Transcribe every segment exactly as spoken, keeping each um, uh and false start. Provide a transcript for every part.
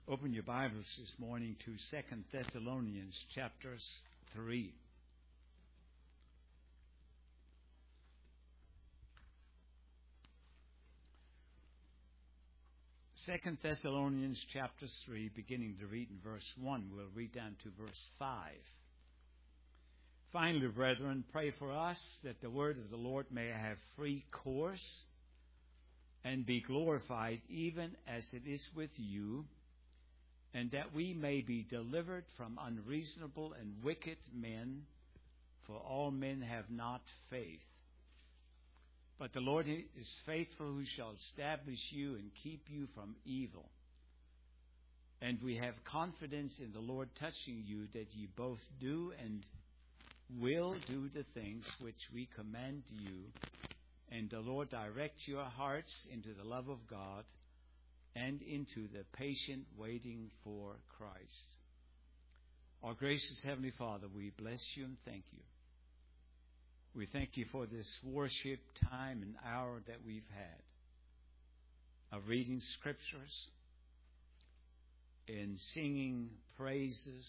Open your Bibles this morning to Second Thessalonians chapter three. Second Thessalonians chapter three, beginning to read in verse one. We'll read down to verse five. Finally, brethren, pray for us that the word of the Lord may have free course and be glorified even as it is with you, and that we may be delivered from unreasonable and wicked men, for all men have not faith. But the Lord is faithful, who shall establish you and keep you from evil. And we have confidence in the Lord touching you, that ye both do and will do the things which we command you. And the Lord direct your hearts into the love of God and into the patient waiting for Christ. Our gracious Heavenly Father, we bless you and thank you. We thank you for this worship time and hour that we've had of reading scriptures, in singing praises,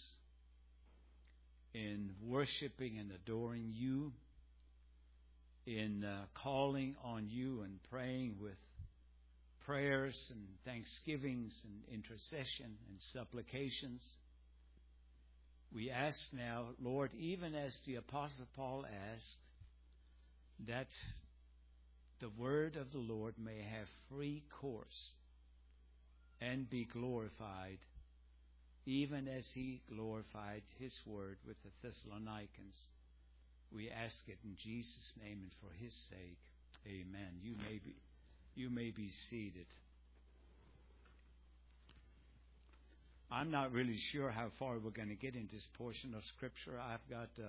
in worshiping and adoring you, in uh, calling on you and praying with prayers and thanksgivings and intercession and supplications. We ask now, Lord, even as the Apostle Paul asked, that the word of the Lord may have free course and be glorified, even as he glorified his word with the Thessalonians. We ask it in Jesus' name and for his sake. Amen. You may be, you may be seated. I'm not really sure how far we're going to get in this portion of Scripture. I've got uh,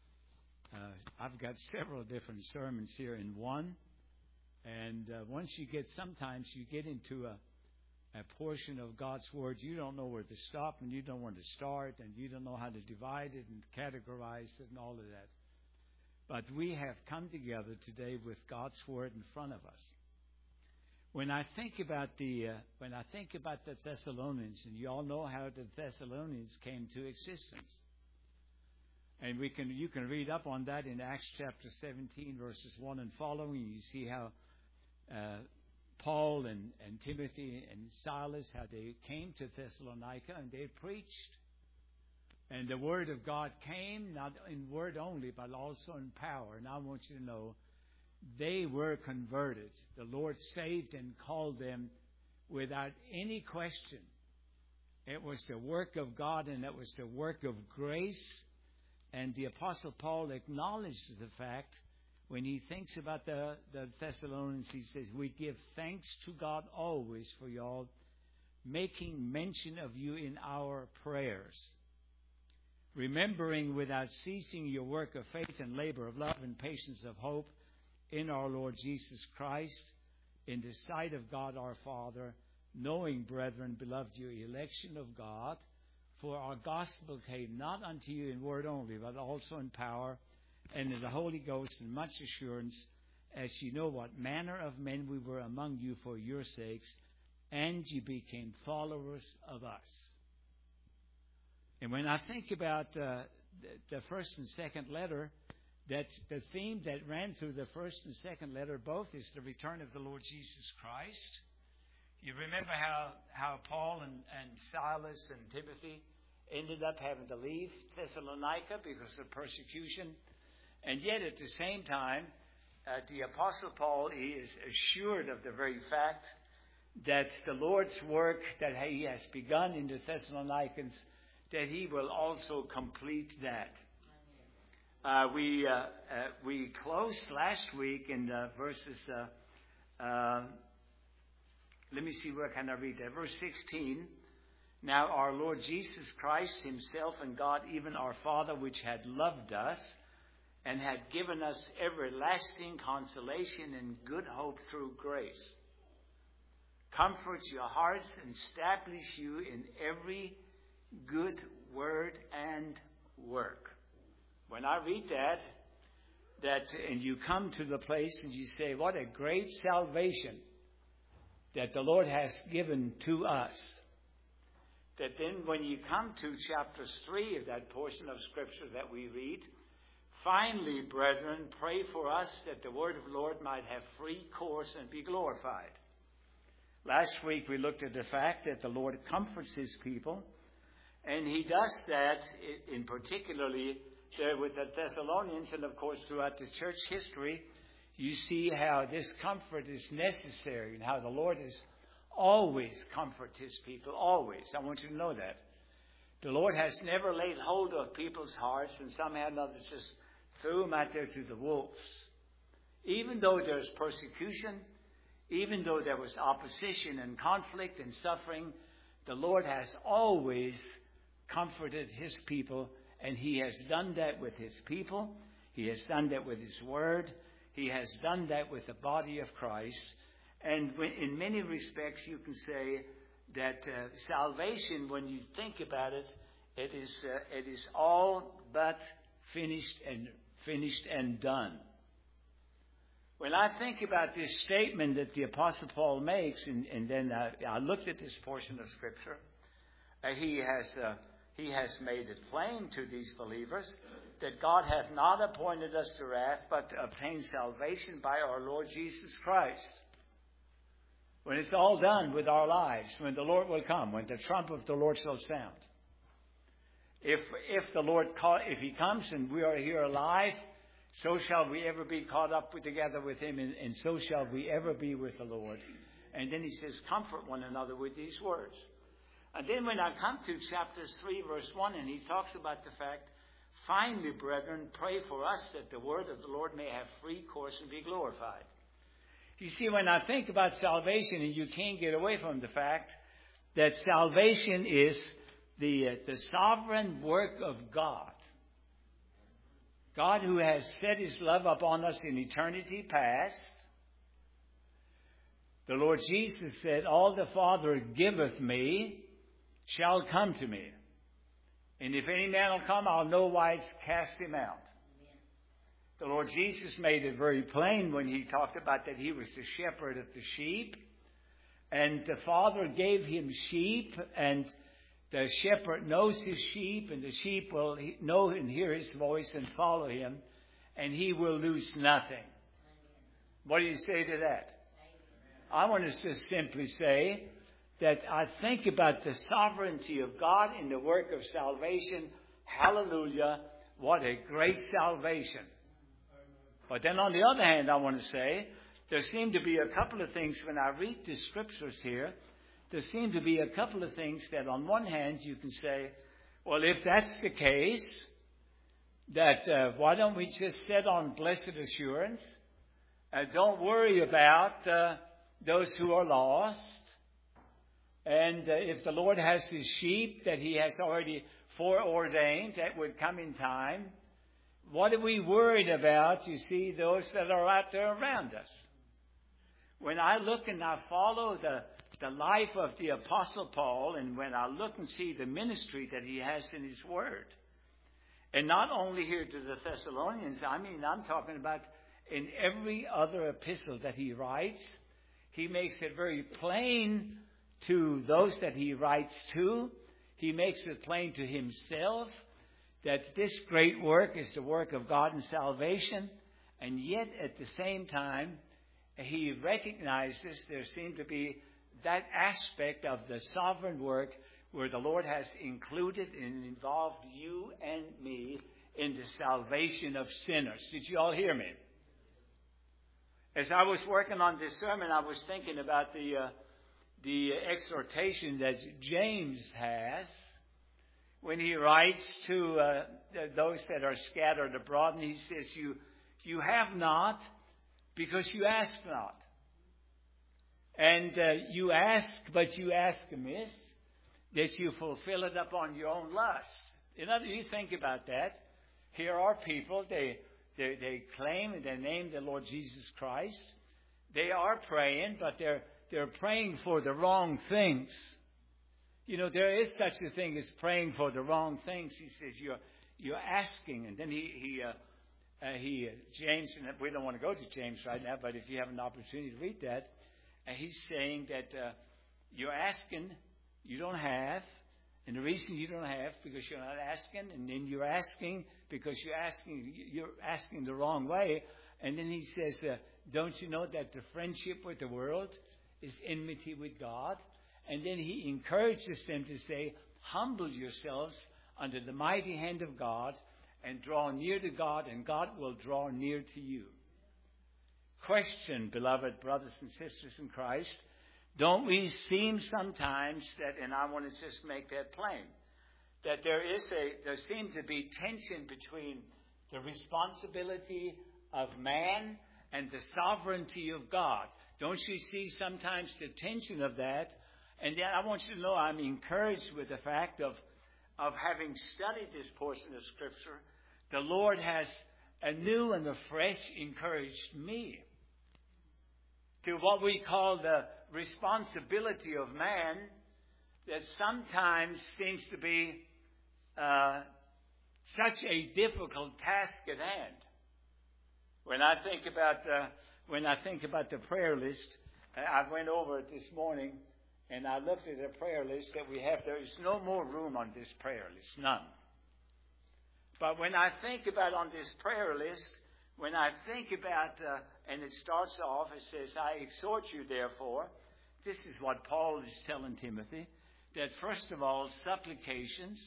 uh, I've got several different sermons here in one, and uh, once you get, sometimes you get into a a portion of God's Word, you don't know where to stop and you don't want to start, and you don't know how to divide it and categorize it and all of that. But we have come together today with God's Word in front of us. When I think about the uh, when I think about the Thessalonians, and you all know how the Thessalonians came to existence, and we can you can read up on that in Acts chapter seventeen, verses one and following. You see how uh, Paul and, and Timothy and Silas, how they came to Thessalonica and they preached, and the word of God came not in word only, but also in power. And I want you to know, they were converted. The Lord saved and called them without any question. It was the work of God, and it was the work of grace. And the Apostle Paul acknowledges the fact when he thinks about the, the Thessalonians. He says, we give thanks to God always for y'all, making mention of you in our prayers, remembering without ceasing your work of faith and labor of love and patience of hope in our Lord Jesus Christ, in the sight of God our Father, knowing, brethren, beloved, your election of God, for our gospel came not unto you in word only, but also in power, and in the Holy Ghost, and much assurance, as you know what manner of men we were among you for your sakes, and you became followers of us. And when I think about uh, the, the first and second letter, that the theme that ran through the first and second letter both is the return of the Lord Jesus Christ. You remember how, how Paul and, and Silas and Timothy ended up having to leave Thessalonica because of persecution. And yet at the same time, uh, the Apostle Paul is assured of the very fact that the Lord's work that he has begun in the Thessalonians, that he will also complete that. Uh, we uh, uh, we closed last week in uh, verses, uh, uh, let me see, where can I read that? Verse sixteen. Now our Lord Jesus Christ himself and God, even our Father, which had loved us and had given us everlasting consolation and good hope through grace, comfort your hearts and establish you in every good word and work. When I read that, that and you come to the place and you say, what a great salvation that the Lord has given to us. that then when you come to chapter three of that portion of Scripture that we read, finally, brethren, pray for us that the word of the Lord might have free course and be glorified. Last week we looked at the fact that the Lord comforts his people, and he does that in particularly there with the Thessalonians, and of course throughout the church history. You see how this comfort is necessary and how the Lord has always comforted his people, always. I want you to know that. The Lord has never laid hold of people's hearts and somehow or another just threw them out there to the wolves. Even though there's persecution, even though there was opposition and conflict and suffering, the Lord has always comforted his people, and he has done that with his people. He has done that with his word. He has done that with the body of Christ. And in many respects, you can say that uh, salvation, when you think about it, it is uh, it is all but finished and finished and done. When I think about this statement that the Apostle Paul makes, and, and then I, I looked at this portion of Scripture, uh, he has uh, he has made it plain to these believers that God hath not appointed us to wrath, but to obtain salvation by our Lord Jesus Christ. When it's all done with our lives, when the Lord will come, when the trump of the Lord shall sound. If if the Lord call, if he comes and we are here alive, so shall we ever be caught up with, together with him, and, and so shall we ever be with the Lord. And then he says, comfort one another with these words. And then when I come to chapter three, verse one, and he talks about the fact, finally, brethren, pray for us that the word of the Lord may have free course and be glorified. You see, when I think about salvation, and you can't get away from the fact that salvation is the, uh, the sovereign work of God. God who has set his love upon us in eternity past. The Lord Jesus said, all the Father giveth me shall come to me. And if any man will come, I'll no wise cast him out. The Lord Jesus made it very plain when he talked about that he was the shepherd of the sheep. And the Father gave him sheep, and the shepherd knows his sheep, and the sheep will know and hear his voice and follow him, and he will lose nothing. What do you say to that? I want to just simply say that I think about the sovereignty of God in the work of salvation. Hallelujah. What a great salvation. But then on the other hand, I want to say, there seem to be a couple of things when I read the scriptures here. There seem to be a couple of things that on one hand you can say, well, if that's the case, that uh, why don't we just sit on blessed assurance? Uh, don't worry about uh, those who are lost. And uh, if the Lord has his sheep that he has already foreordained that would come in time, what are we worried about, you see, those that are out there around us? When I look and I follow the, the life of the Apostle Paul, and when I look and see the ministry that he has in his word, and not only here to the Thessalonians, I mean, I'm talking about in every other epistle that he writes, he makes it very plain to those that he writes to. He makes it plain to himself that this great work is the work of God in salvation, and yet at the same time, he recognizes there seems to be that aspect of the sovereign work where the Lord has included and involved you and me in the salvation of sinners. Did you all hear me? As I was working on this sermon, I was thinking about the uh, the exhortation that James has when he writes to uh, those that are scattered abroad, and he says, you, you have not because you ask not. And uh, you ask, but you ask amiss, that you fulfill it upon your own lust. You know, you think about that. Here are people, they, they, they claim and they name the Lord Jesus Christ. They are praying, but they're, they're praying for the wrong things. You know, there is such a thing as praying for the wrong things. He says, you're, you're asking. And then he, he, uh, uh, he, uh, James, and we don't want to go to James right now, but if you have an opportunity to read that, uh, he's saying that uh, you're asking, you don't have, And the reason you don't have, because you're not asking, and then you're asking because you're asking, you're asking the wrong way. And then he says, uh, don't you know that the friendship with the world is enmity with God? And then he encourages them to say, humble yourselves under the mighty hand of God and draw near to God, and God will draw near to you. Question, beloved brothers and sisters in Christ, don't we seem sometimes that, and I want to just make that plain, that there is a, there seems to be tension between the responsibility of man and the sovereignty of God. Don't you see sometimes the tension of that? And then I want you to know I'm encouraged with the fact of, of having studied this portion of Scripture. The Lord has anew and afresh encouraged me to what we call the responsibility of man that sometimes seems to be uh, such a difficult task at hand. When I think about uh, when I think about the prayer list, I went over it this morning and I looked at the prayer list that we have. There is no more room on this prayer list, none. But when I think about on this prayer list, when I think about, uh, and it starts off, it says, I exhort you, therefore, this is what Paul is telling Timothy, that first of all, supplications,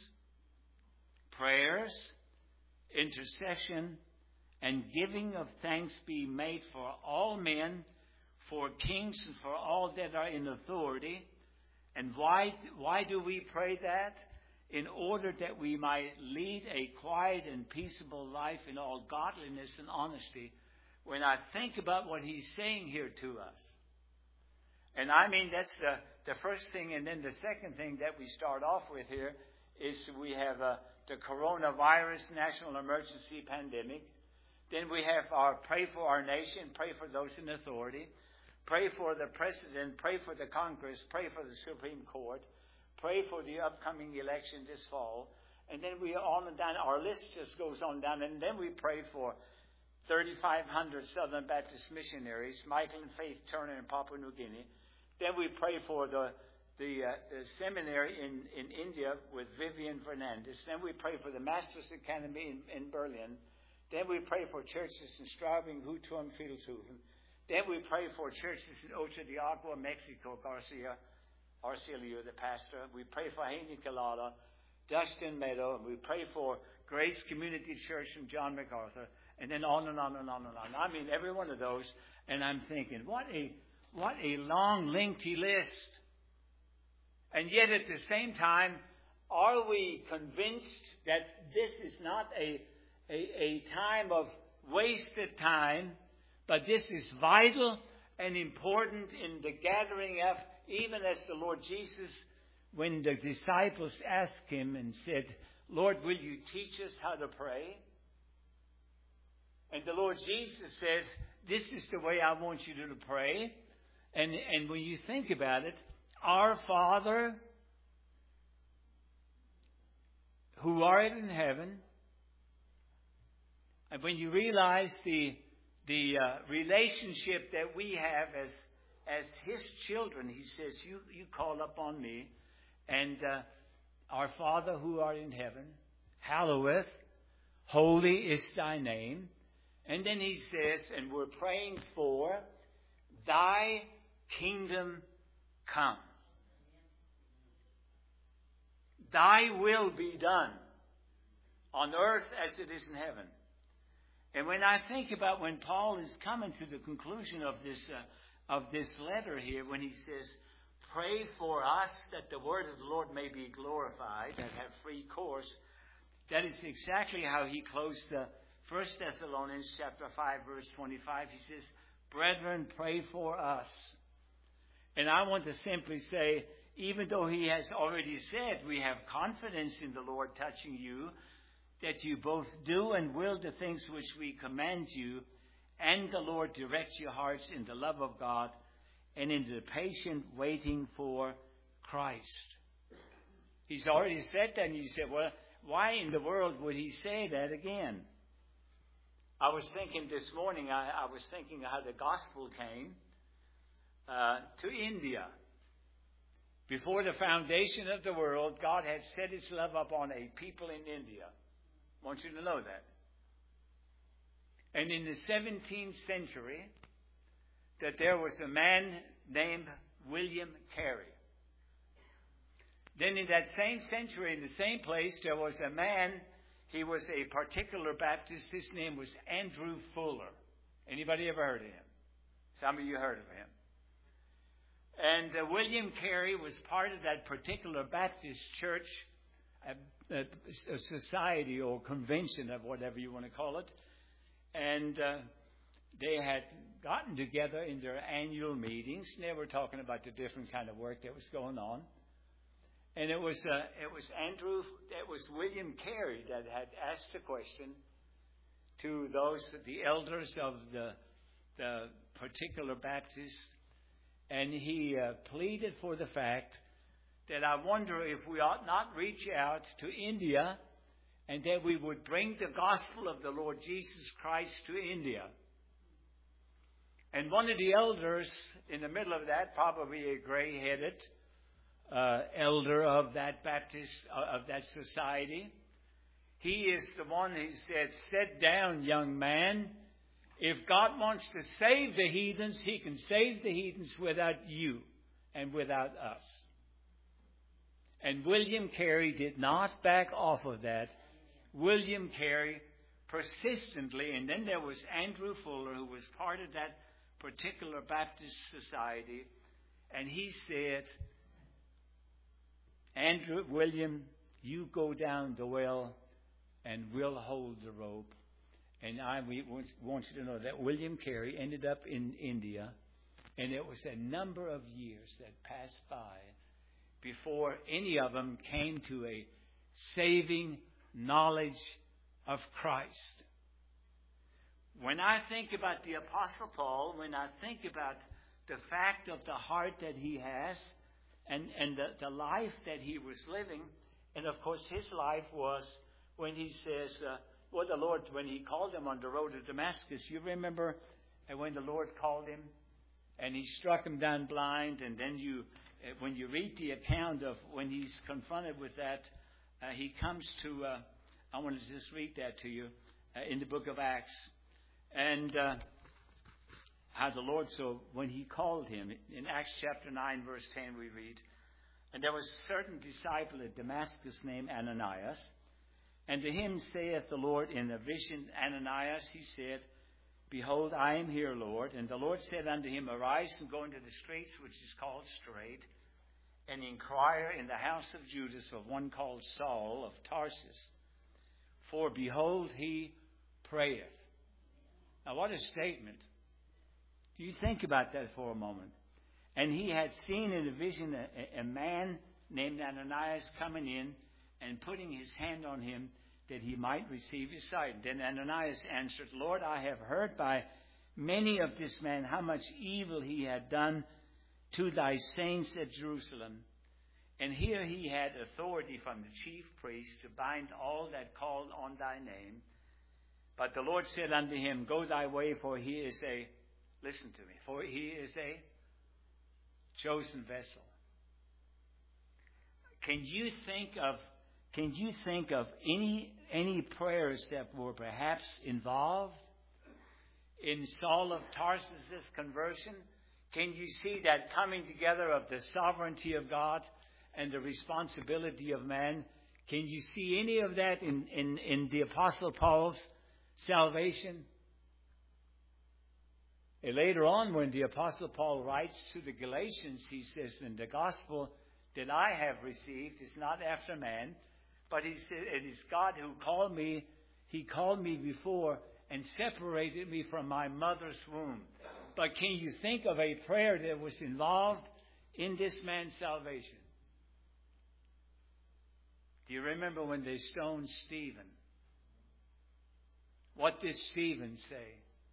prayers, intercession, and giving of thanks be made for all men, for kings, and for all that are in authority. And why, why do we pray that? In order that we might lead a quiet and peaceable life in all godliness and honesty. When I think about what he's saying here to us, and I mean that's the, the first thing, and then the second thing that we start off with here is we have uh, the coronavirus national emergency pandemic. Then we have our pray for our nation, pray for those in authority, pray for the president, pray for the Congress, pray for the Supreme Court, pray for the upcoming election this fall. And then we on and down, our list just goes on down. And then we pray for thirty-five hundred Southern Baptist missionaries, Michael and Faith Turner in Papua New Guinea. Then we pray for the the, uh, the seminary in, in India with Vivian Fernandez. Then we pray for the Masters Academy in, in Berlin. Then we pray for churches in Straubing, Hutum, Vilshofen. Then we pray for churches in Ocho de Agua, Mexico, Garcia, Arcilio, the pastor. We pray for Haney Kalala, Dustin Meadow, and we pray for Grace Community Church from John MacArthur, and then on and on and on and on. I mean, every one of those, and I'm thinking, what a what a long, lengthy list. And yet, at the same time, are we convinced that this is not a a, a time of wasted time, but this is vital and important in the gathering of, even as the Lord Jesus, when the disciples asked him and said, Lord, will you teach us how to pray? And the Lord Jesus says, this is the way I want you to pray. And, and when you think about it, our Father, who art in heaven, and when you realize the the uh, relationship that we have as as His children, He says, "You you call upon me, and uh, our Father who art in heaven, hallowed, holy is Thy name." And then He says, and we're praying for Thy kingdom come. Thy will be done on earth as it is in heaven. And when I think about when Paul is coming to the conclusion of this uh, of this letter here, when he says, pray for us that the word of the Lord may be glorified and have free course, that is exactly how he closed the First Thessalonians chapter five, verse twenty-five. He says, brethren, pray for us. And I want to simply say, even though he has already said we have confidence in the Lord touching you, that you both do and will the things which we command you, and the Lord directs your hearts in the love of God and in the patient waiting for Christ. He's already said that, and you said, well, why in the world would he say that again? I was thinking this morning, I, I was thinking how the gospel came uh, to India. Before the foundation of the world, God had set his love upon a people in India. I want you to know that. And in the seventeenth century, that there was a man named William Carey. Then in that same century, in the same place, there was a man, he was a particular Baptist. His name was Andrew Fuller. Anybody ever heard of him? Some of you heard of him. And uh, William Carey was part of that particular Baptist church, a, a, a society or convention of whatever you want to call it. And uh, they had gotten together in their annual meetings, and they were talking about the different kind of work that was going on. And it was uh, it was Andrew, it was William Carey that had asked the question to those, the elders of the, the particular Baptist, and he uh, pleaded for the fact that I wonder if we ought not reach out to India and that we would bring the gospel of the Lord Jesus Christ to India. And one of the elders in the middle of that, probably a gray-headed uh, elder of that Baptist, uh, of that society, he is the one who said, "Sit down, young man. If God wants to save the heathens, he can save the heathens without you and without us." And William Carey did not back off of that. William Carey persistently, and then there was Andrew Fuller, who was part of that particular Baptist society, and he said, "Andrew, William, you go down the well and we'll hold the rope." And I we want you to know that William Carey ended up in India, and it was a number of years that passed by before any of them came to a saving knowledge of Christ. When I think about the Apostle Paul, when I think about the fact of the heart that he has and, and the, the life that he was living, and of course his life was when he says, uh, well, the Lord, when he called him on the road to Damascus, you remember when the Lord called him and he struck him down blind, and then you, when you read the account of when he's confronted with that, uh, he comes to, uh, I want to just read that to you, uh, in the book of Acts. And uh, how the Lord, so when he called him, in Acts chapter nine, verse ten, we read, "And there was a certain disciple at Damascus named Ananias, and to him saith the Lord in a vision, Ananias, he said, Behold, I am here, Lord. And the Lord said unto him, Arise and go into the streets, which is called Straight, and inquire in the house of Judas of one called Saul of Tarsus. For behold, he prayeth." Now, what a statement. Do you think about that for a moment? "And he had seen in a vision a, a man named Ananias coming in and putting his hand on him that he might receive his sight. Then Ananias answered, Lord, I have heard by many of this man how much evil he had done to thy saints at Jerusalem. And here he had authority from the chief priest to bind all that called on thy name. But the Lord said unto him, Go thy way, for he is a," listen to me, "for he is a chosen vessel." Can you think of Can you think of any any prayers that were perhaps involved in Saul of Tarsus' conversion? Can you see that coming together of the sovereignty of God and the responsibility of man? Can you see any of that in, in, in the Apostle Paul's salvation? And later on, when the Apostle Paul writes to the Galatians, he says, "And the gospel that I have received is not after man, but he said, it is God who called me. He called me before and separated me from my mother's womb." But can you think of a prayer that was involved in this man's salvation? Do you remember when they stoned Stephen? What did Stephen say?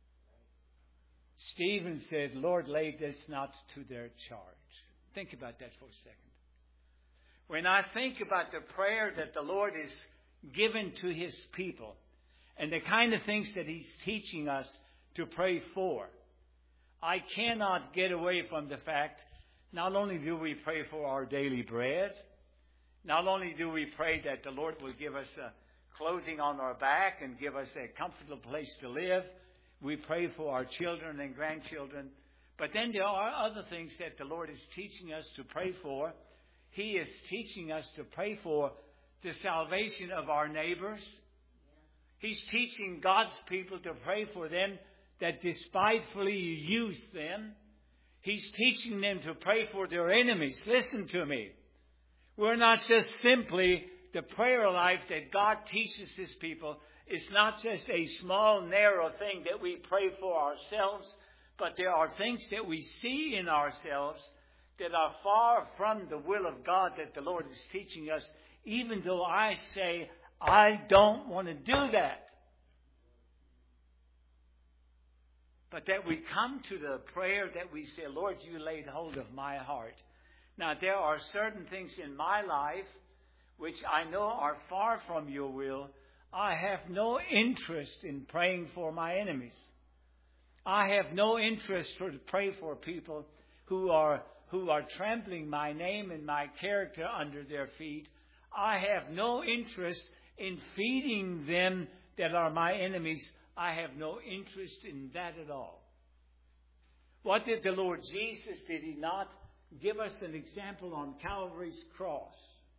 Stephen said, Lord, lay this not to their charge. Think about that for a second. When I think about the prayer that the Lord is given to his people and the kind of things that he's teaching us to pray for, I cannot get away from the fact Not only do we pray for our daily bread, not only do we pray that the Lord will give us uh, clothing on our back and give us a comfortable place to live, we pray for our children and grandchildren. But then there are other things that the Lord is teaching us to pray for. He is teaching us to pray for the salvation of our neighbors. He's teaching God's people to pray for them that despitefully use them. He's teaching them to pray for their enemies. Listen to me. We're not just simply the prayer life that God teaches His people. It's not just a small, narrow thing that we pray for ourselves, but there are things that we see in ourselves that are far from the will of God that the Lord is teaching us, even though I say, I don't want to do that. But that we come to the prayer that we say, Lord, you laid hold of my heart. Now, there are certain things in my life which I know are far from your will. I have no interest in praying for my enemies. I have no interest to pray for people who are who are trampling my name and my character under their feet. I have no interest in feeding them that are my enemies. I have no interest in that at all. What did the Lord Jesus, did He not give us an example on Calvary's cross?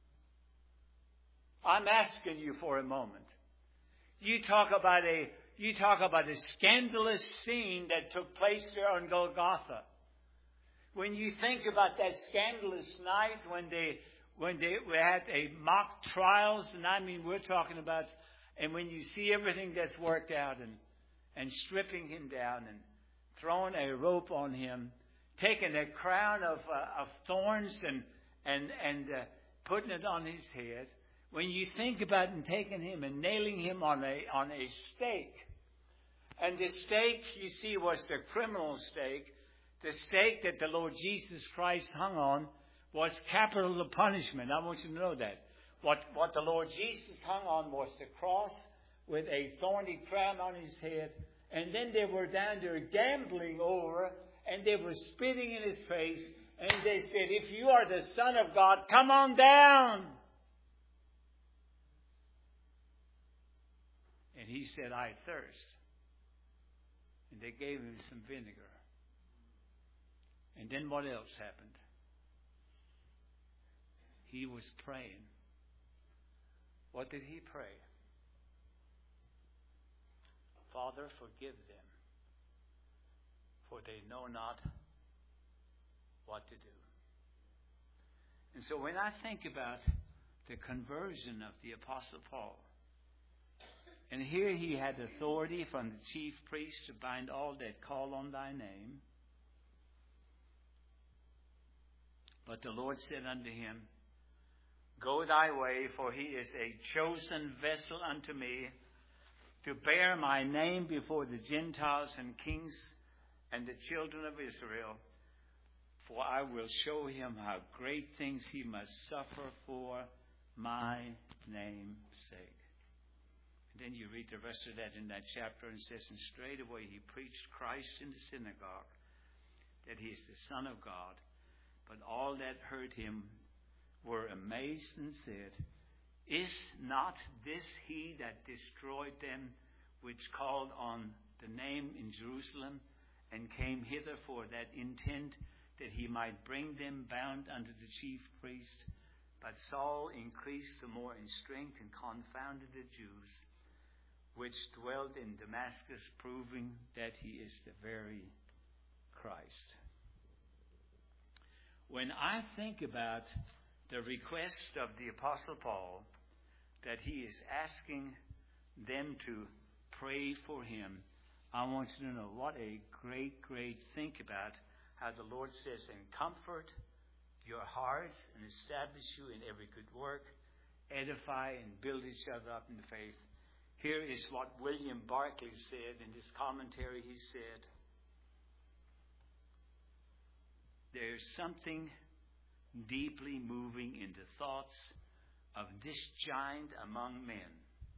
I'm asking you for a moment. You talk about a you talk about a scandalous scene that took place there on Golgotha. When you think about that scandalous night when they when they had a mock trials, and I mean we're talking about, and when you see everything that's worked out and and stripping Him down and throwing a rope on Him, taking a crown of uh, of thorns and and and uh, putting it on His head. When you think about and taking Him and nailing Him on a on a stake, and the stake you see was the criminal stake, the stake that the Lord Jesus Christ hung on was capital punishment. I want you to know that. What what the Lord Jesus hung on was the cross with a thorny crown on His head, and then they were down there gambling over, and they were spitting in His face, and they said, "If you are the Son of God, come on down." And He said, "I thirst." And they gave Him some vinegar. And then what else happened? He was praying. What did He pray? Father, forgive them, for they know not what to do. And so when I think about the conversion of the Apostle Paul, and here he had authority from the chief priest to bind all that call on thy name. But the Lord said unto him, Go thy way, for he is a chosen vessel unto me, to bear my name before the Gentiles and kings and the children of Israel. For I will show him how great things he must suffer for my name's sake. Then you read the rest of that in that chapter, and it says, And straightway he preached Christ in the synagogue, that he is the Son of God. But all that heard him were amazed and said, Is not this he that destroyed them, which called on the name in Jerusalem, and came hither for that intent, that he might bring them bound unto the chief priest? But Saul increased the more in strength, and confounded the Jews which dwelt in Damascus, proving that he is the very Christ. When I think about the request of the Apostle Paul, that he is asking them to pray for him, I want you to know what a great, great think about how the Lord says, And comfort your hearts and establish you in every good work, edify and build each other up in the faith. Here is what William Barclay said in his commentary. He said, There's something deeply moving in the thoughts of this giant among men,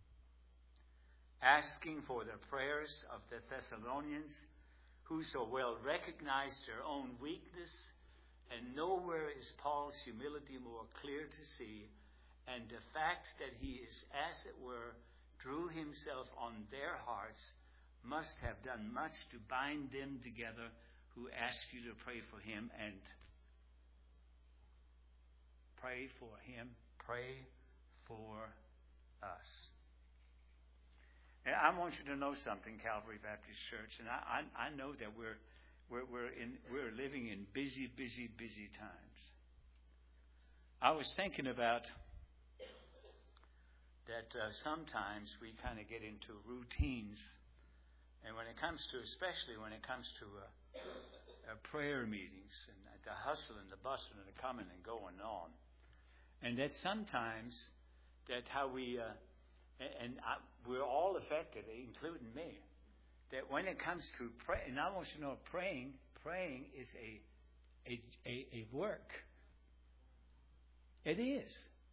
asking for the prayers of the Thessalonians, who so well recognized their own weakness And nowhere is Paul's humility more clear to see. And the fact that he is, as it were, drew himself on their hearts must have done much to bind them together who ask you to pray for him and pray for him, pray for us. And I want you to know something, Calvary Baptist Church, and I, I, I know that we're we're we're in we're living in busy, busy, busy times. I was thinking about that uh, sometimes we kind of get into routines, and when it comes to, especially when it comes to uh, uh, prayer meetings and the hustle and the bustle and the coming and going on, and that sometimes that how we uh, and I, we're all affected, including me, that when it comes to pray, and I want you to know, praying, praying is a, a, a, a work. It is.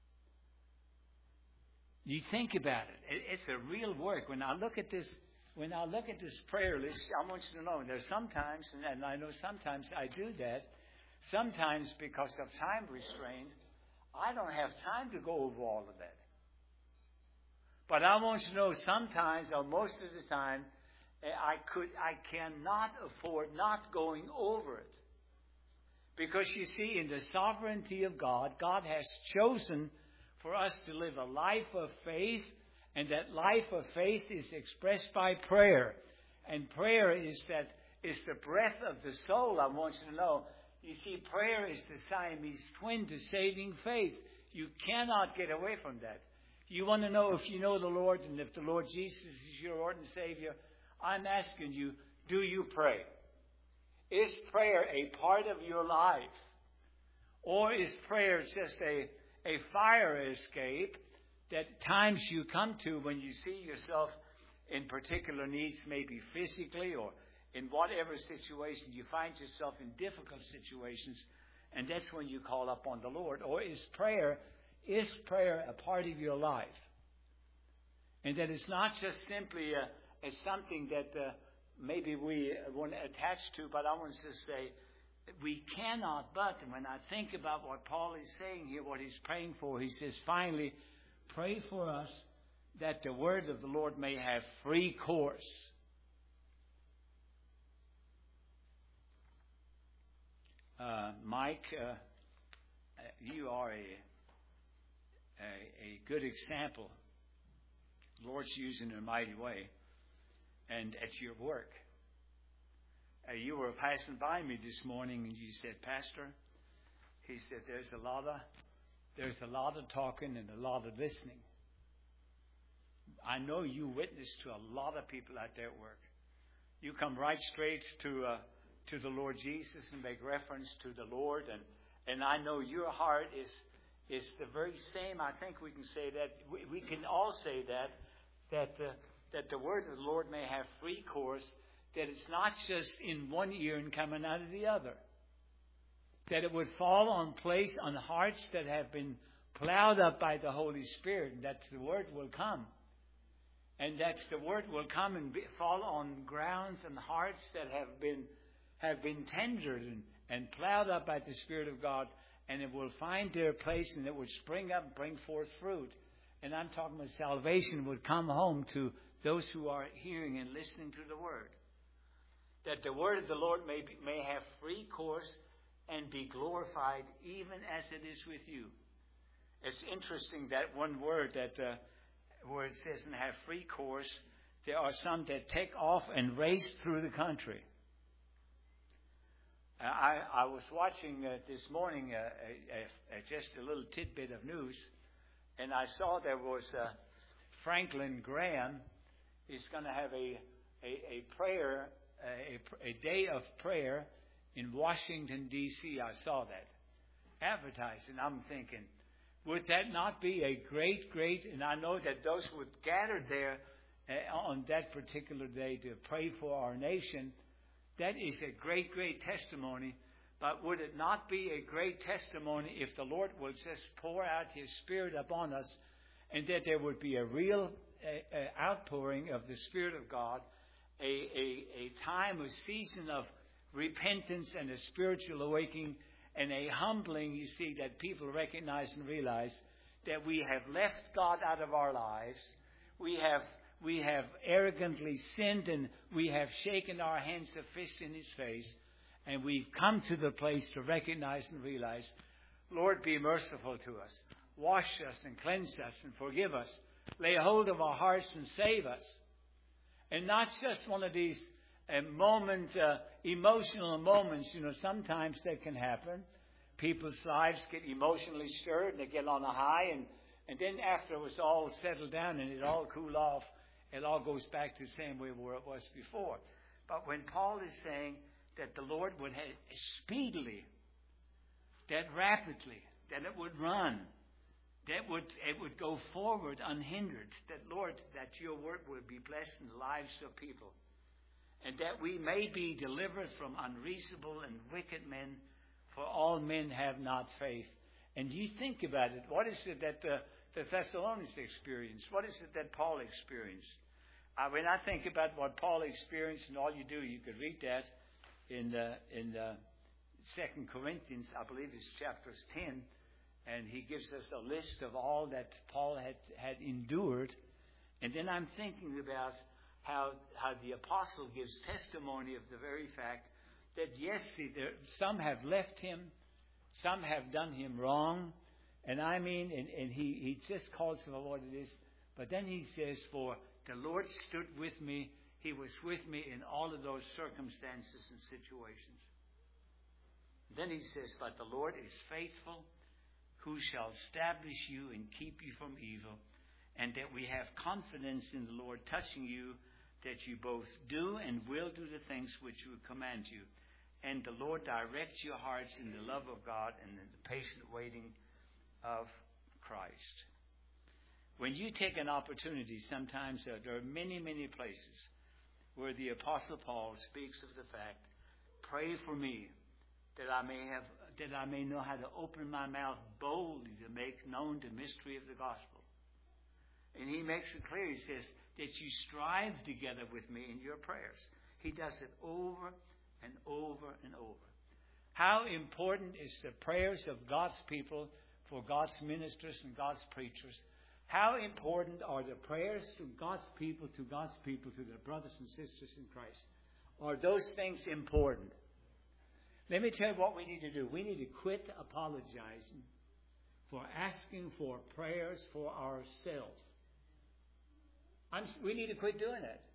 You think about it. it. It's a real work. When I look at this, when I look at this prayer list, I want you to know, there's sometimes, and I know sometimes I do that, sometimes because of time restraint, I don't have time to go over all of that. But I want you to know sometimes, or most of the time, I could, I cannot afford not going over it. Because you see, in the sovereignty of God, God has chosen for us to live a life of faith, and that life of faith is expressed by prayer. And prayer is that is the breath of the soul, I want you to know. You see, prayer is the Siamese twin to saving faith. You cannot get away from that. You want to know if you know the Lord and if the Lord Jesus is your Lord and Savior, I'm asking you, do you pray? Is prayer a part of your life? Or is prayer just a, a fire escape that times you come to when you see yourself in particular needs, maybe physically or in whatever situation you find yourself in difficult situations, and that's when you call upon the Lord? Or is prayer Is prayer a part of your life? And that it's not just simply a, a something that uh, maybe we want to attach to, but I want to say we cannot but, and when I think about what Paul is saying here, what he's praying for, he says, finally, pray for us that the word of the Lord may have free course. Uh, Mike, uh, you are a A, a good example. The Lord's using in a mighty way. And at your work. Uh, you were passing by me this morning and you said, Pastor, he said, there's a lot of there's a lot of talking and a lot of listening. I know you witness to a lot of people at their work. You come right straight to uh, to the Lord Jesus and make reference to the Lord, and, and I know your heart is It's the very same. I think we can say that. We, we can all say that, that the, that the word of the Lord may have free course, that it's not just in one ear and coming out of the other. That it would fall on place, on hearts that have been plowed up by the Holy Spirit, and that the word will come. And that the word will come and be, fall on grounds and hearts that have been, have been tendered and, and plowed up by the Spirit of God. And it will find their place, and it would spring up and bring forth fruit. And I'm talking about salvation would come home to those who are hearing and listening to the word. That the word of the Lord may be, may have free course and be glorified even as it is with you. It's interesting that one word that uh, where it says and have free course, there are some that take off and race through the country. I, I was watching uh, this morning uh, a, a, a, just a little tidbit of news, and I saw there was uh, Franklin Graham is going to have a, a, a prayer, a, a day of prayer in Washington, D C I saw that advertised, and I'm thinking, would that not be a great, great, and I know that those who would gather there uh, on that particular day to pray for our nation, that is a great, great testimony. But would it not be a great testimony if the Lord will just pour out His Spirit upon us, and that there would be a real uh, uh, outpouring of the Spirit of God, a, a, a time, a season of repentance and a spiritual awakening, and a humbling, you see, that people recognize and realize that we have left God out of our lives. We have we have arrogantly sinned, and we have shaken our hands of fist in His face. And we've come to the place to recognize and realize, Lord, be merciful to us. Wash us and cleanse us and forgive us. Lay hold of our hearts and save us. And not just one of these uh, moment, uh, emotional moments. You know, sometimes that can happen. People's lives get emotionally stirred and they get on a high. And, and then after it was all settled down and it all cooled off, it all goes back to the same way where it was before. But when Paul is saying that the Lord would have speedily, that rapidly, that it would run, that would it would go forward unhindered, that, Lord, that your work would be blessed in the lives of people, and that we may be delivered from unreasonable and wicked men, for all men have not faith. And you think about it, what is it that the, the Thessalonians experienced? What is it that Paul experienced? Uh, when I think about what Paul experienced, and all you do, you could read that in the, in the Second Corinthians, I believe it's chapters ten, and he gives us a list of all that Paul had, had endured. And then I'm thinking about how how the apostle gives testimony of the very fact that, yes, see, there, some have left him, some have done him wrong, and I mean, and, and he, he just calls for what it is, but then he says, for the Lord stood with me, He was with me in all of those circumstances and situations. Then he says, but the Lord is faithful, who shall establish you and keep you from evil, and that we have confidence in the Lord touching you, that you both do and will do the things which we command you. And the Lord directs your hearts in the love of God and in the patient waiting of Christ. When you take an opportunity, sometimes uh, there are many, many places where the Apostle Paul speaks of the fact, pray for me, that I may have, that I may know how to open my mouth boldly to make known the mystery of the gospel. And he makes it clear, he says, that you strive together with me in your prayers. He does it over and over and over. How important is the prayers of God's people for God's ministers and God's preachers? How important are the prayers to God's people, to God's people, to their brothers and sisters in Christ? Are those things important? Let me tell you what we need to do. We need to quit apologizing for asking for prayers for ourselves. I'm, we need to quit doing that.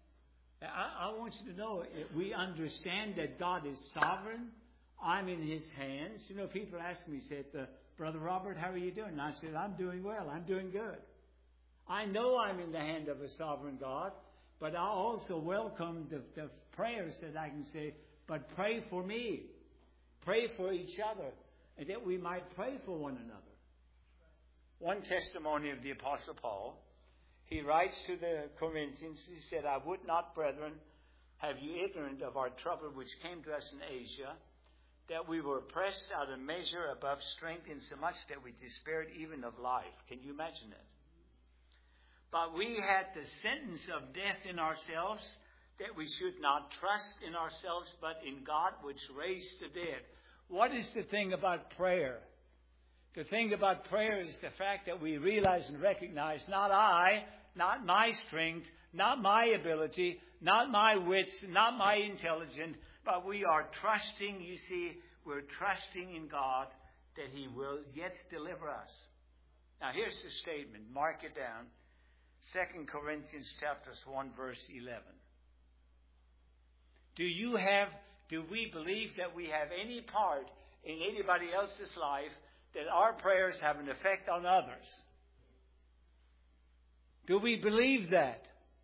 I, I want you to know, we understand that God is sovereign. I'm in His hands. You know, people ask me, said, uh, Brother Robert, how are you doing? And I said, I'm doing well. I'm doing good. I know I'm in the hand of a sovereign God, but I also welcome the, the prayers that I can say, but pray for me. Pray for each other, and that we might pray for one another. One testimony of the Apostle Paul, he writes to the Corinthians, he said, I would not, brethren, have you ignorant of our trouble which came to us in Asia, that we were pressed out of measure above strength, insomuch that we despaired even of life. Can you imagine that? But we had the sentence of death in ourselves, that we should not trust in ourselves, but in God which raised the dead. What is the thing about prayer? The thing about prayer is the fact that we realize and recognize, not I, not my strength, not my ability, not my wits, not my intelligence, but we are trusting, you see, we're trusting in God that He will yet deliver us. Now here's the statement. Mark it down. Second Corinthians chapters one, verse eleven. Do you have, do we believe that we have any part in anybody else's life that our prayers have an effect on others? Do we believe that?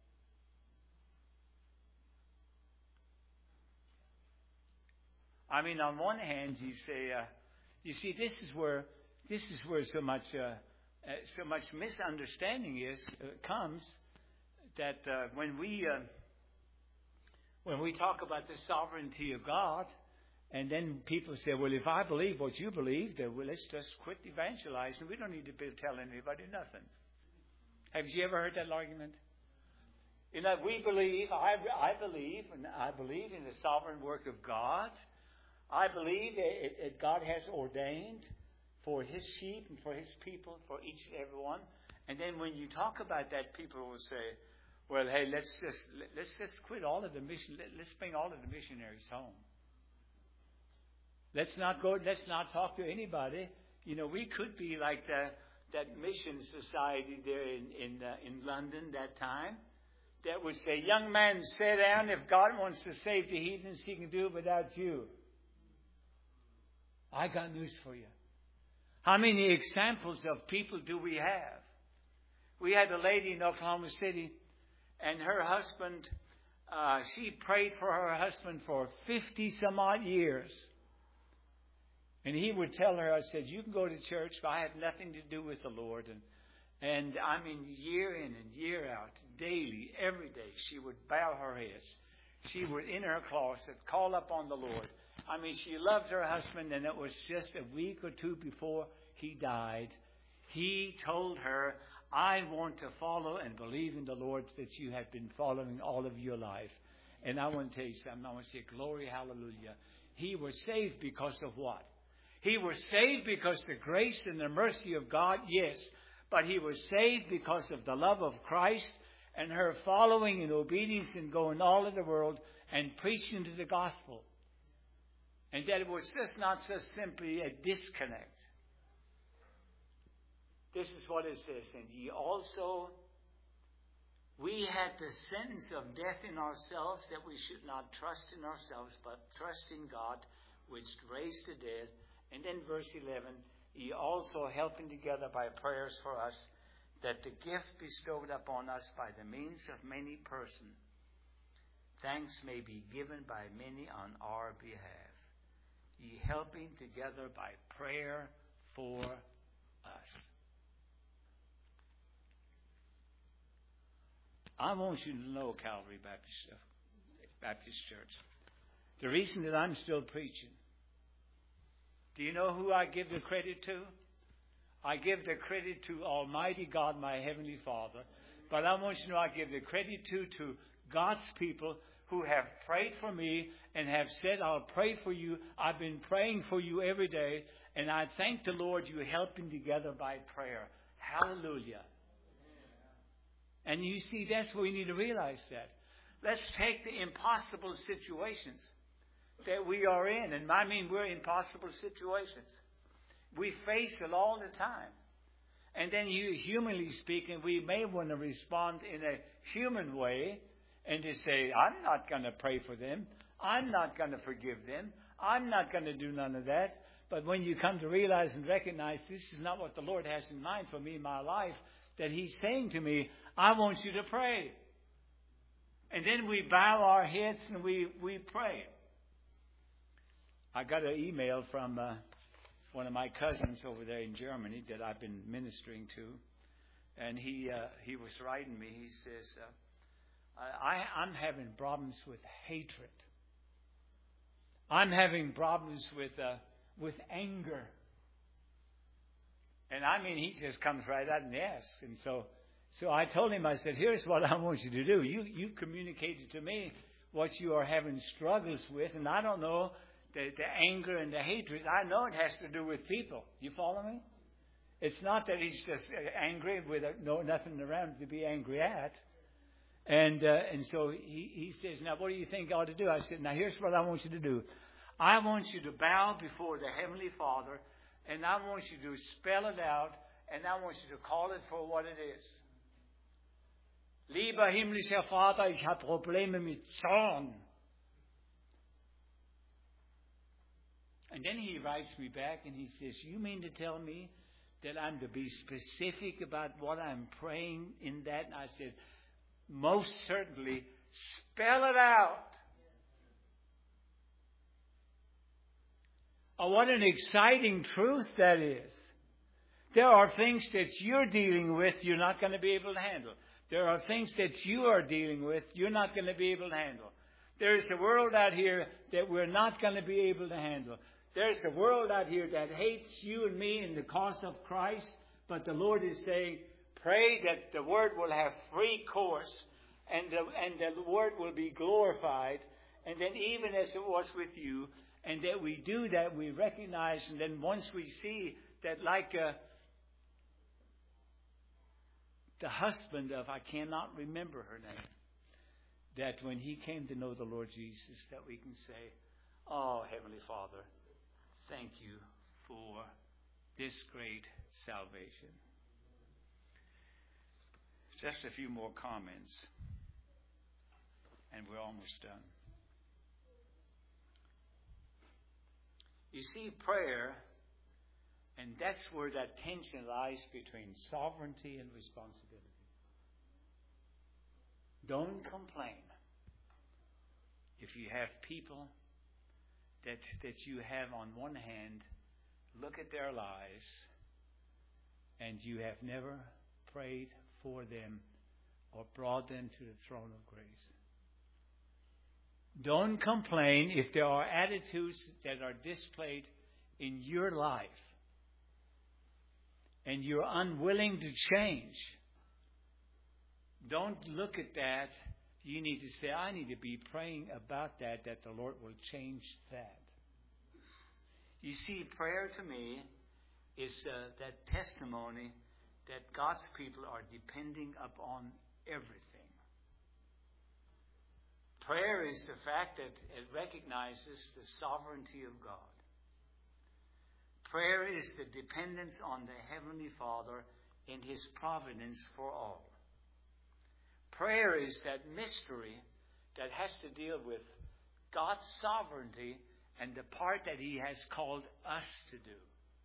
I mean, on one hand, you say, uh, you see, this is where this is where so much uh, uh, so much misunderstanding is uh, comes that uh, when we uh, when we talk about the sovereignty of God, and then people say, well, if I believe what you believe, then well, let's just quit evangelizing. We don't need to be telling anybody nothing. Have you ever heard that argument? You know, we believe, I, I believe, and I believe in the sovereign work of God. I believe it, it, God has ordained for His sheep and for His people, for each and every one. And then when you talk about that, people will say, well, hey, let's just let's just quit all of the mission. Let's bring all of the missionaries home. Let's not go. Let's not talk to anybody. You know, we could be like the, that mission society there in in, uh, in London that time, that would say, "Young man, sit down. If God wants to save the heathens, He can do it without you." I got news for you. How many examples of people do we have? We had a lady in Oklahoma City, and her husband, uh, she prayed for her husband for fifty some odd years. And he would tell her, I said, you can go to church, but I have nothing to do with the Lord. And, and I mean, year in and year out, daily, every day, she would bow her head. She would, in her closet, call upon the Lord. I mean, she loved her husband, and it was just a week or two before he died. He told her, I want to follow and believe in the Lord that you have been following all of your life. And I want to tell you something. I want to say, glory, hallelujah. He was saved because of what? He was saved because the grace and the mercy of God, yes. But he was saved because of the love of Christ and her following in obedience and going all over the world and preaching to the gospel. And that it was just not just simply a disconnect. This is what it says. And ye also, we had the sentence of death in ourselves, that we should not trust in ourselves, but trust in God, which raised the dead. And then verse eleven, ye also helping together by prayers for us, that the gift bestowed upon us by the means of many persons, thanks may be given by many on our behalf. Ye helping together by prayer for us. I want you to know, Calvary Baptist, Baptist Church, the reason that I'm still preaching. Do you know who I give the credit to? I give the credit to Almighty God, my Heavenly Father. But I want you to know I give the credit to, to God's people who have prayed for me and have said, I'll pray for you. I've been praying for you every day. And I thank the Lord you helping together by prayer. Hallelujah. And you see, that's what we need to realize that. Let's take the impossible situations that we are in. And I mean, we're in impossible situations. We face it all the time. And then you, humanly speaking, we may want to respond in a human way and to say, I'm not going to pray for them. I'm not going to forgive them. I'm not going to do none of that. But when you come to realize and recognize this is not what the Lord has in mind for me in my life, that He's saying to me, I want you to pray. And then we bow our heads and we, we pray. I got an email from uh, one of my cousins over there in Germany that I've been ministering to. And he uh, he was writing me. He says, uh, I, I'm having problems with hatred. I'm having problems with uh, with anger. And I mean, he just comes right out and asks. And so so I told him, I said, here's what I want you to do. You, you communicated to me what you are having struggles with. And I don't know. The, the anger and the hatred, I know it has to do with people. You follow me? It's not that he's just angry with no nothing around to be angry at. And uh, and so he, he says, now what do you think I ought to do? I said, now here's what I want you to do. I want you to bow before the Heavenly Father, and I want you to spell it out, and I want you to call it for what it is. Lieber himmlischer Vater, ich habe Probleme mit Zorn. And then he writes me back and he says, you mean to tell me that I'm to be specific about what I'm praying in that? And I said, most certainly, spell it out. Oh, what an exciting truth that is. There are things that you're dealing with you're not going to be able to handle. There are things that you are dealing with you're not going to be able to handle. There's a world out here that we're not going to be able to handle. There's a world out here that hates you and me in the cause of Christ, but the Lord is saying, pray that the Word will have free course and the, and the Word will be glorified. And then even as it was with you, And that we do that, we recognize, and then once we see that, like uh, the husband of, I cannot remember her name, that when he came to know the Lord Jesus, that we can say, oh, Heavenly Father, thank you for this great salvation. Just a few more comments, and we're almost done. You see, prayer, and that's where that tension lies between sovereignty and responsibility. Don't complain if you have people that that you have on one hand, look at their lives, and you have never prayed for them or brought them to the throne of grace. Don't complain if there are attitudes that are displayed in your life and you're unwilling to change. Don't look at that. You need to say, I need to be praying about that, that the Lord will change that. You see, prayer to me is uh, that testimony that God's people are depending upon everything. Prayer is the fact that it recognizes the sovereignty of God. Prayer is the dependence on the Heavenly Father and His providence for all. Prayer is that mystery that has to deal with God's sovereignty and the part that He has called us to do.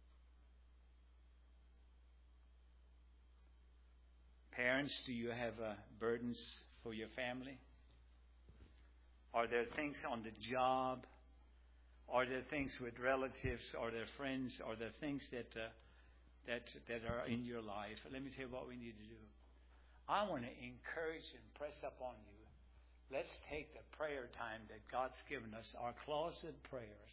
Parents, do you have uh, burdens for your family? Are there things on the job? Are there things with relatives? Are there friends? Are there things that uh, that that are in your life? Let me tell you what we need to do. I want to encourage and press upon you. Let's take the prayer time that God's given us, our closet prayers,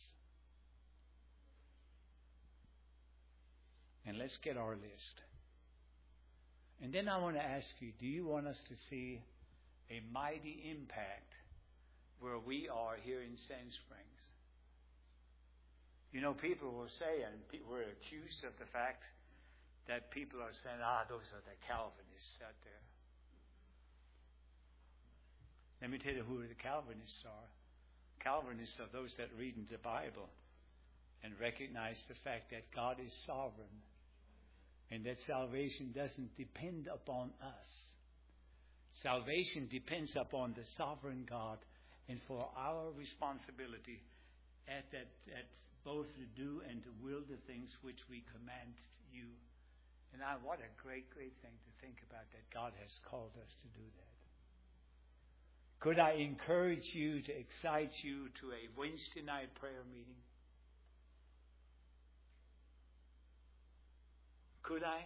and let's get our list. And then I want to ask you, do you want us to see a mighty impact where we are here in Sand Springs? You know, people will say, and we're accused of the fact that people are saying, ah, those are the Calvinists out there. Let me tell you who the Calvinists are. Calvinists are those that read in the Bible and recognize the fact that God is sovereign and that salvation doesn't depend upon us. Salvation depends upon the sovereign God, and for our responsibility at that at both to do and to will the things which we command you. And I, what a great, great thing to think about, that God has called us to do that. Could I encourage you, to excite you to a Wednesday night prayer meeting? Could I?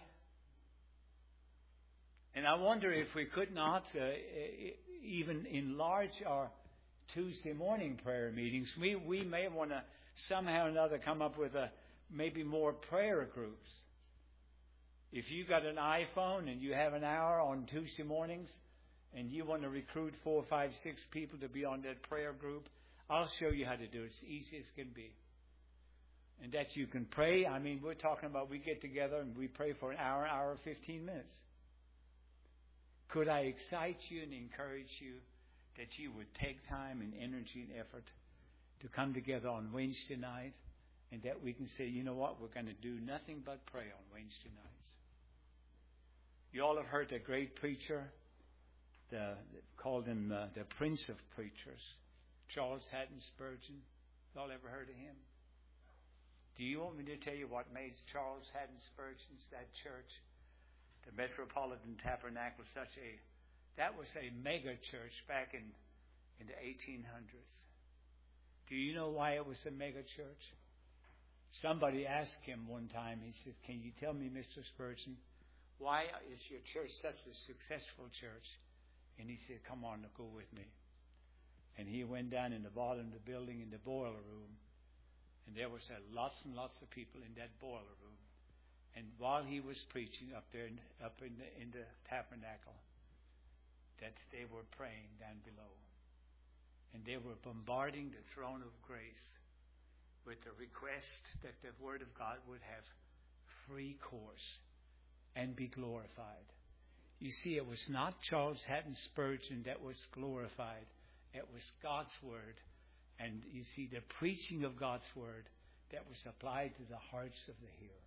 And I wonder if we could not uh, even enlarge our Tuesday morning prayer meetings. We we may want to somehow or another come up with a maybe more prayer groups. If you got an iPhone and you have an hour on Tuesday mornings and you want to recruit four, five, six people to be on that prayer group, I'll show you how to do it. It's easy as can be. And that you can pray. I mean, we're talking about we get together and we pray for an hour, hour, fifteen minutes. Could I excite you and encourage you that you would take time and energy and effort to come together on Wednesday night, and that we can say, you know what, we're going to do nothing but pray on Wednesday nights. You all have heard the great preacher, the called him uh, the Prince of Preachers, Charles Haddon Spurgeon. You all ever heard of him? Do you want me to tell you what made Charles Haddon Spurgeon's, that church, the Metropolitan Tabernacle, such a, that was a mega church back in, in the eighteen hundreds. Do you know why it was a mega church? Somebody asked him one time, he said, can you tell me, Mister Spurgeon, why is your church such a successful church? And he said, come on, go with me. And he went down in the bottom of the building in the boiler room. And there was uh, lots and lots of people in that boiler room. And while he was preaching up there, in, up in the, in the tabernacle, that they were praying down below. And they were bombarding the throne of grace. with the request that the Word of God would have free course and be glorified. You see, it was not Charles Hatton Spurgeon that was glorified. It was God's Word. And you see, the preaching of God's Word that was applied to the hearts of the hearer.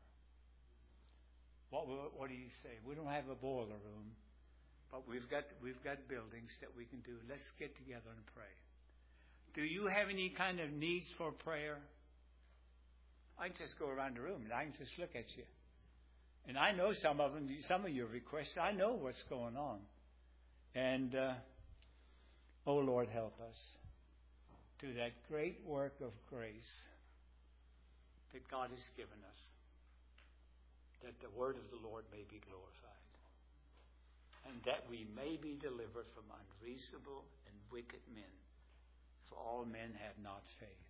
What, what do you say? We don't have a boiler room, but we've got we've got buildings that we can do. Let's get together and pray. Do you have any kind of needs for prayer? I can just go around the room and I can just look at you. And I know some of them, some of your requests. I know what's going on. And, uh, oh Lord, help us to that great work of grace that God has given us, that the word of the Lord may be glorified, and that we may be delivered from unreasonable and wicked men, for all men have not faith.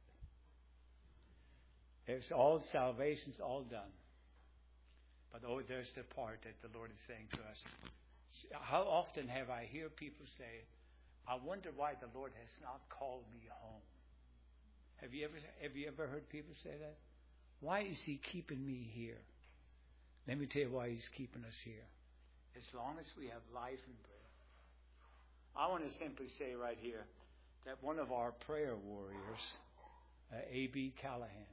There's all salvation's all done. But oh, there's the part that the Lord is saying to us. How often have I hear people say, I wonder why the Lord has not called me home. Have you ever have you ever heard people say that? Why is He keeping me here? Let me tell you why He's keeping us here. As long as we have life and breath. I want to simply say right here that one of our prayer warriors, uh, A B Callahan,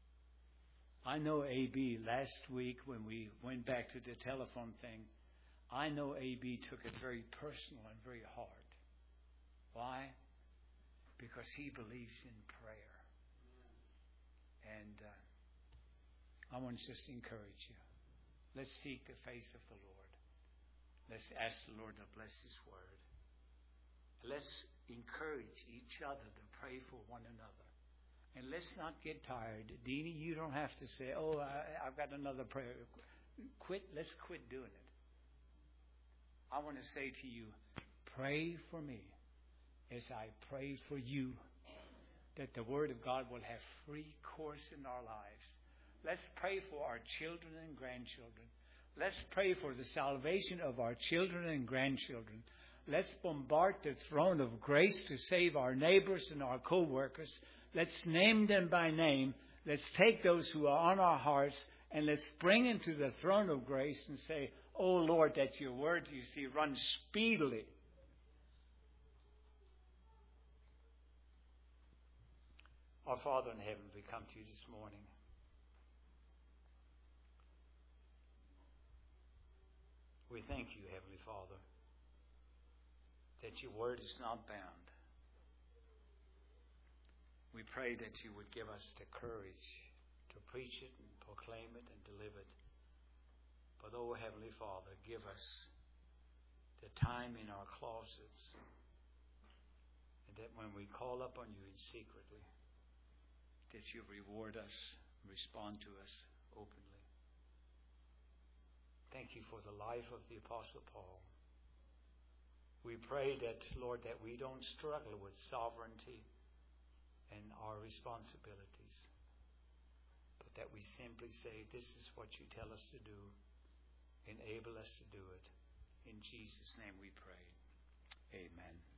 I know A B last week when we went back to the telephone thing, I know A B took it very personal and very hard. Why? Because he believes in prayer. And uh, I want to just encourage you. Let's seek the face of the Lord. Let's ask the Lord to bless His Word. Let's encourage each other to pray for one another. And let's not get tired. Deanie, you don't have to say, oh, I, I've got another prayer. Quit. Let's quit doing it. I want to say to you, pray for me as I pray for you, that the Word of God will have free course in our lives. Let's pray for our children and grandchildren. Let's pray for the salvation of our children and grandchildren. Let's bombard the throne of grace to save our neighbors and our co-workers. Let's name them by name. Let's take those who are on our hearts and let's bring them to the throne of grace and say, oh Lord, that your word, you see, runs speedily. Our Father in heaven, we come to you this morning. We thank you, Heavenly Father, that your word is not bound. We pray that you would give us the courage to preach it and proclaim it and deliver it. But, oh, Heavenly Father, give us the time in our closets, and that when we call upon you in secretly, that you reward us, respond to us openly. Thank you for the life of the Apostle Paul. We pray that, Lord, that we don't struggle with sovereignty and our responsibilities, but that we simply say, this is what you tell us to do. Enable us to do it. In Jesus' name we pray. Amen.